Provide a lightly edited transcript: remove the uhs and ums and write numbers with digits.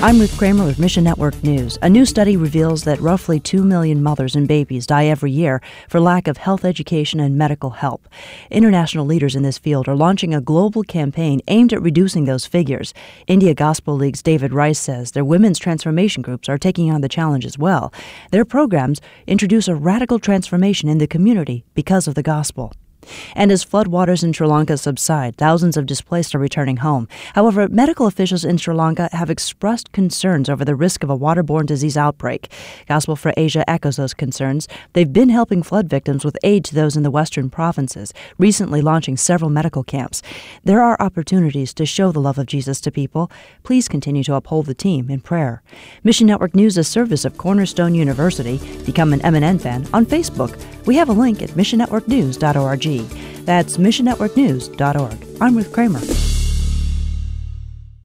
I'm Ruth Kramer with Mission Network News. A new study reveals that roughly 2 million mothers and babies die every year for lack of health education and medical help. International leaders in this field are launching a global campaign aimed at reducing those figures. India Gospel League's David Rice says their women's transformation groups are taking on the challenge as well. Their programs introduce a radical transformation in the community because of the gospel. And as floodwaters in Sri Lanka subside, thousands of displaced are returning home. However, medical officials in Sri Lanka have expressed concerns over the risk of a waterborne disease outbreak. Gospel for Asia echoes those concerns. They've been helping flood victims with aid to those in the western provinces, recently launching several medical camps. There are opportunities to show the love of Jesus to people. Please continue to uphold the team in prayer. Mission Network News is a service of Cornerstone University. Become an MNN fan on Facebook. We have a link at missionnetworknews.org. That's missionnetworknews.org. I'm Ruth Kramer.